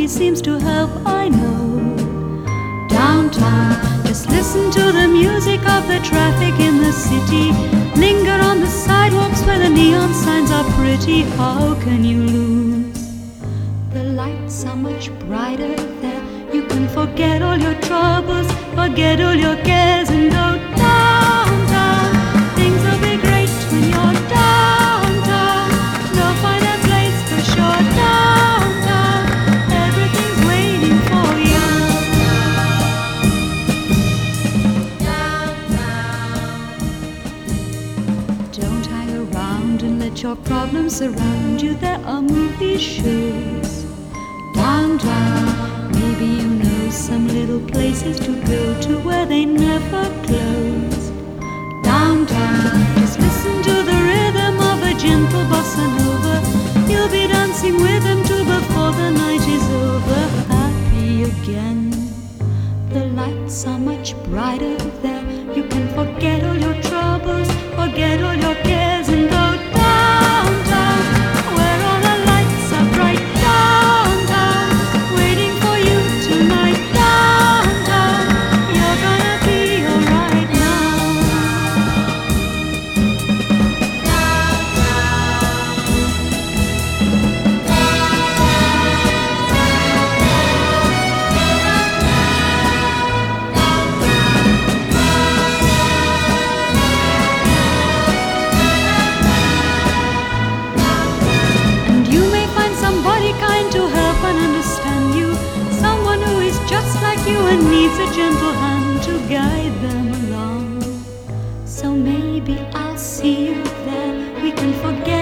always seems to help, I know. Downtown, just listen to the music of the traffic in the city. Linger on the sidewalks where the neon signs are pretty. How can you lose? The lights are much brighter there. You can forget all your troubles, forget all your cares, and go downtown. Things will be great when you're downtown. No finer place for sure. Downtown, everything's waiting for you. Don't hang around and let your problems surround you. There are movie shows downtown. Maybe you know some little places to go to where they never close. Downtown, just listen to the rhythm of a gentle bossa nova. You'll be dancing with them too before the night is over. Happy again. The lights are much brighter there. You can forget all your troubles, forget all your cares, and go downtown, where all the lights are bright. Downtown, waiting for you tonight. Downtown, you're gonna be alright now. And you may find somebody kind to help and understand you, someone who is just like you and needs a gentle hand to guide them along. So maybe I'll see you there. We can forget